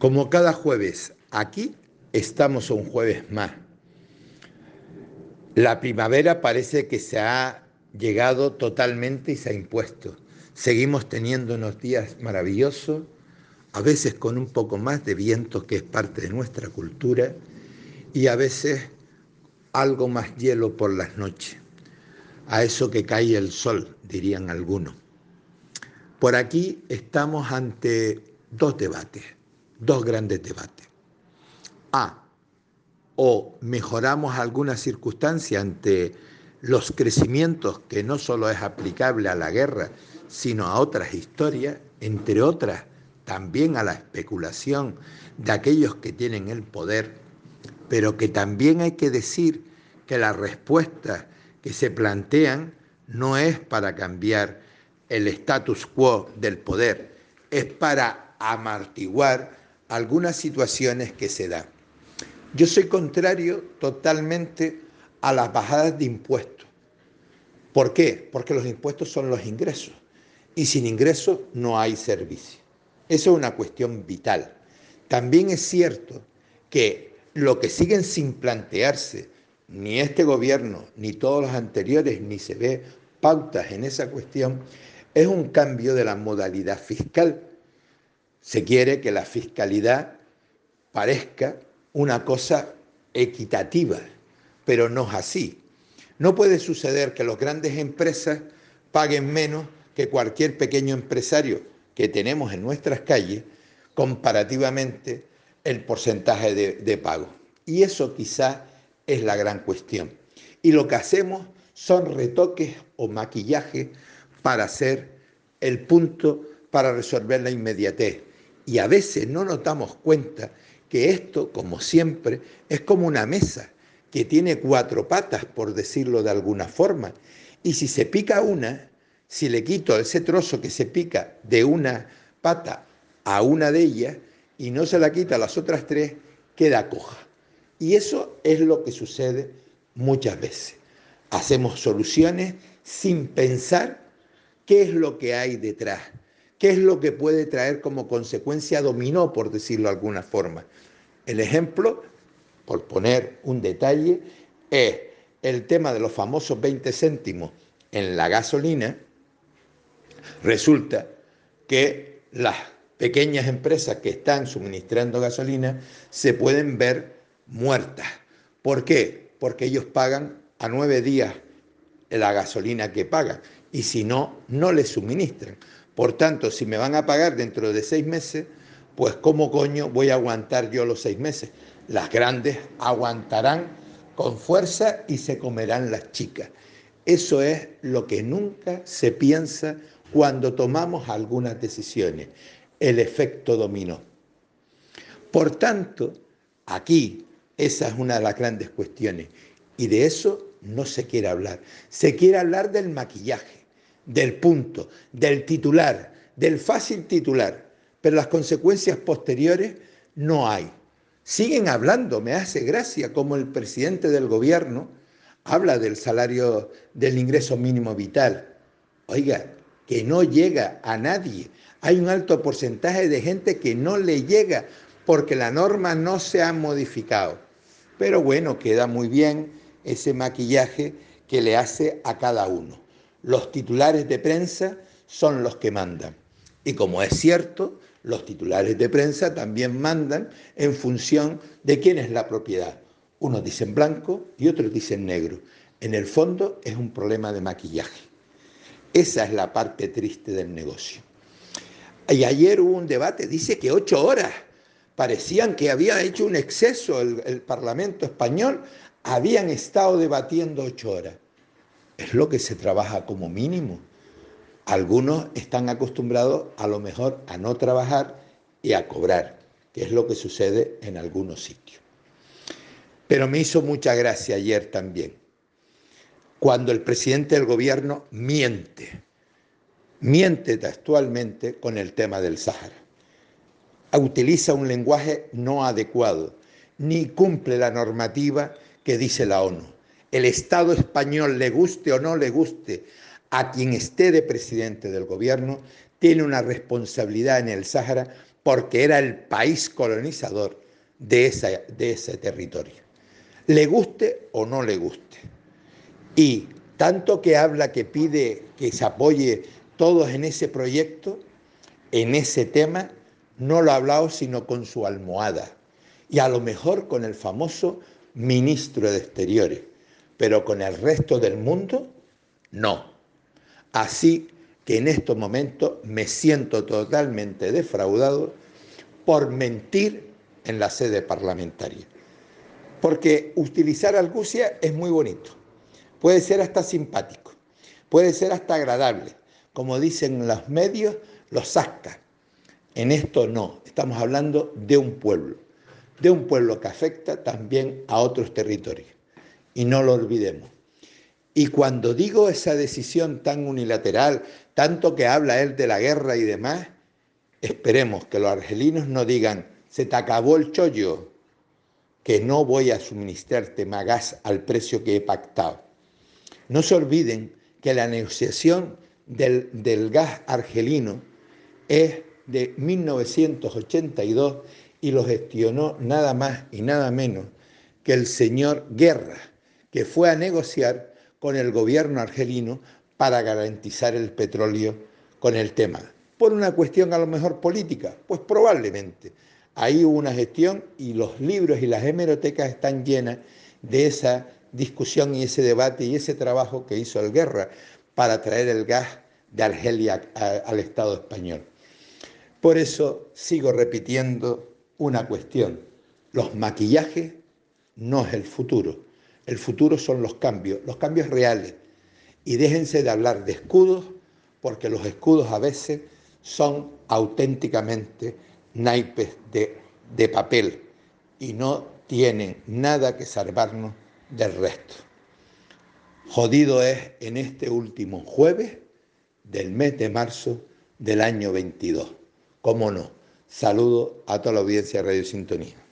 Como cada jueves, aquí estamos un jueves más. La primavera parece que se ha llegado totalmente y se ha impuesto. Seguimos teniendo unos días maravillosos, a veces con un poco más de viento, que es parte de nuestra cultura, y a veces algo más hielo por las noches. A eso que cae el sol, dirían algunos. Por aquí estamos ante dos debates, dos grandes debates. O mejoramos alguna circunstancia ante los crecimientos, que no solo es aplicable a la guerra, sino a otras historias, entre otras también a la especulación de aquellos que tienen el poder, pero que también hay que decir que las respuestas que se plantean no es para cambiar el status quo del poder, es para amortiguar algunas situaciones que se dan. Yo soy contrario totalmente a las bajadas de impuestos. ¿Por qué? Porque los impuestos son los ingresos y sin ingresos no hay servicio. Eso es una cuestión vital. También es cierto que lo que siguen sin plantearse, ni este gobierno, ni todos los anteriores, ni se ve pautas en esa cuestión, es un cambio de la modalidad fiscal. Se quiere que la fiscalidad parezca una cosa equitativa, pero no es así. No puede suceder que las grandes empresas paguen menos que cualquier pequeño empresario que tenemos en nuestras calles comparativamente el porcentaje de pago. Y eso quizá es la gran cuestión. Y lo que hacemos son retoques o maquillaje para hacer el punto, para resolver la inmediatez. Y a veces no nos damos cuenta que esto, como siempre, es como una mesa que tiene cuatro patas, por decirlo de alguna forma. Y si se pica una, si le quito ese trozo que se pica de una pata a una de ellas y no se la quita a las otras tres, queda coja. Y eso es lo que sucede muchas veces. Hacemos soluciones sin pensar qué es lo que hay detrás, qué es lo que puede traer como consecuencia dominó, por decirlo de alguna forma. El ejemplo, por poner un detalle, es el tema de los famosos 20 céntimos en la gasolina. Resulta que las pequeñas empresas que están suministrando gasolina se pueden ver muertas. ¿Por qué? Porque ellos pagan a 9 días la gasolina que pagan y si no, no les suministran. Por tanto, si me van a pagar dentro de 6 meses, pues ¿cómo coño voy a aguantar yo los 6 meses? Las grandes aguantarán con fuerza y se comerán las chicas. Eso es lo que nunca se piensa cuando tomamos algunas decisiones, el efecto dominó. Por tanto, aquí esa es una de las grandes cuestiones y de eso no se quiere hablar. Se quiere hablar del maquillaje, del punto, del titular, del fácil titular, pero las consecuencias posteriores no hay. Siguen hablando, me hace gracia como el presidente del gobierno habla del salario del ingreso mínimo vital. Oiga, que no llega a nadie. Hay un alto porcentaje de gente que no le llega porque la norma no se ha modificado. Pero bueno, queda muy bien ese maquillaje que le hace a cada uno. Los titulares de prensa son los que mandan. Y como es cierto, los titulares de prensa también mandan en función de quién es la propiedad. Unos dicen blanco y otros dicen negro. En el fondo es un problema de maquillaje. Esa es la parte triste del negocio. Y ayer hubo un debate, dice que 8 horas. Parecían que había hecho un exceso el Parlamento español. Habían estado debatiendo 8 horas. Es lo que se trabaja como mínimo. Algunos están acostumbrados a lo mejor a no trabajar y a cobrar, que es lo que sucede en algunos sitios. Pero me hizo mucha gracia ayer también, cuando el presidente del gobierno miente textualmente con el tema del Sáhara. Utiliza un lenguaje no adecuado, ni cumple la normativa que dice la ONU. El Estado español, le guste o no le guste a quien esté de presidente del gobierno, tiene una responsabilidad en el Sáhara porque era el país colonizador de ese territorio. Le guste o no le guste. Y tanto que habla, que pide que se apoye todos en ese proyecto, en ese tema, no lo ha hablado sino con su almohada. Y a lo mejor con el famoso ministro de Exteriores, pero con el resto del mundo, no. Así que en estos momentos me siento totalmente defraudado por mentir en la sede parlamentaria. Porque utilizar argucia es muy bonito, puede ser hasta simpático, puede ser hasta agradable. Como dicen los medios, los zasca. En esto no, estamos hablando de un pueblo que afecta también a otros territorios. Y no lo olvidemos. Y cuando digo esa decisión tan unilateral, tanto que habla él de la guerra y demás, esperemos que los argelinos no digan, se te acabó el chollo, que no voy a suministrarte más gas al precio que he pactado. No se olviden que la negociación del gas argelino es de 1982 y lo gestionó nada más y nada menos que el señor Guerra, que fue a negociar con el gobierno argelino para garantizar el petróleo con el tema. ¿Por una cuestión a lo mejor política? Pues probablemente. Ahí hubo una gestión y los libros y las hemerotecas están llenas de esa discusión y ese debate y ese trabajo que hizo el Guerra para traer el gas de Argelia al Estado español. Por eso sigo repitiendo una cuestión. Los maquillajes no es el futuro son los cambios reales. Y déjense de hablar de escudos, porque los escudos a veces son auténticamente naipes de papel y no tienen nada que salvarnos del resto. Jodido es en este último jueves del mes de marzo del año 22. ¿Cómo no? Saludo a toda la audiencia de Radio Sintonía.